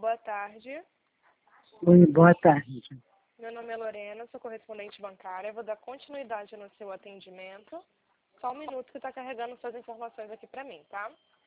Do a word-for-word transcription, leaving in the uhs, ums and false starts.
boa tarde. Oi, boa tarde. Meu nome é Lorena, sou correspondente bancária. Vou dar continuidade no seu atendimento. Só um minuto que está carregando suas informações aqui para mim, tá?